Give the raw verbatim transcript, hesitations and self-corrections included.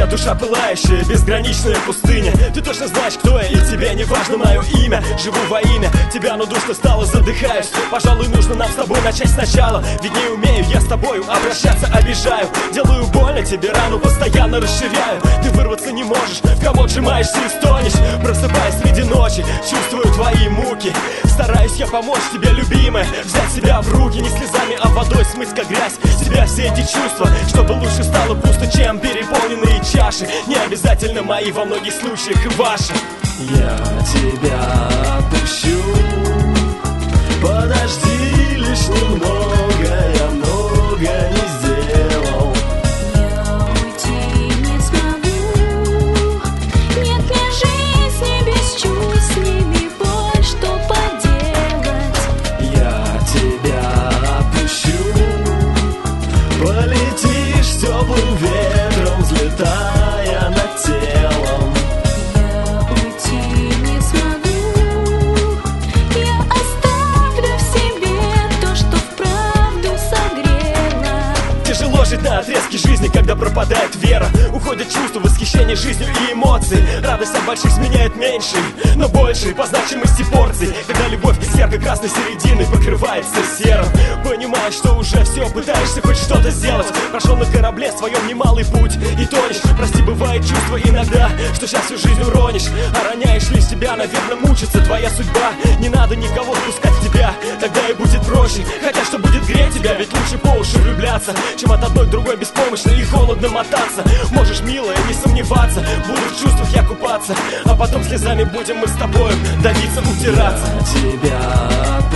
душа пылающая, безграничная пустыня. Ты точно знаешь, кто я, и тебе не важно мое имя. Живу во имя тебя, но душно стало, задыхаюсь. Пожалуй, нужно нам с тобой начать сначала, ведь не умею я с тобою обращаться, обижаю. Делаю больно тебе, рану постоянно расширяю. Ты вырваться не можешь, в комок сжимаешься и стонешь. Просыпаясь среди ночи, чувствую твои муки. Стараюсь я помочь тебе, любимая, взять себя в руки. Не слезами, а водой смыть как грязь с тебя все эти чувства, чтобы лучше стало пусто, чем переполненные чаши. Не обязательно мои, во многих случаях и ваши. Я тебя отпущу, подожди лишь немного, я много не сделал. Я уйти не смогу, нет мне жизни без чувств, не боль, что поделать. Я тебя отпущу, полетишь теплым ветром, взлетая над телом. Я уйти не смогу, я оставлю в себе то, что вправду согрело. Тяжело жить на отрезке жизни, когда пропадает вера. Уходят чувства, восхищение жизнью и эмоции. Радость от больших сменяет меньшей, но большей по значимости порций. Когда любовь с ярко-красной серединой покрывается серым, понимаешь, что уже все, пытаешься хоть что-то сделать. Прошел на корабле своем немалый путь и тонешь. Прости, бывает чувство иногда, что сейчас всю жизнь уронишь. А роняешь ли себя, наверное, мучится твоя судьба. Не надо никого спускать в тебя, тогда и будет проще. Хотя что будет греть тебя, ведь лучше по уши влюбляться, чем от одной к другой беспомощно и холодно мотаться. Можешь, милая, не сомневаться, буду в чувствах я купаться, а потом слезами будем мы с тобой давиться, утираться. Я тебя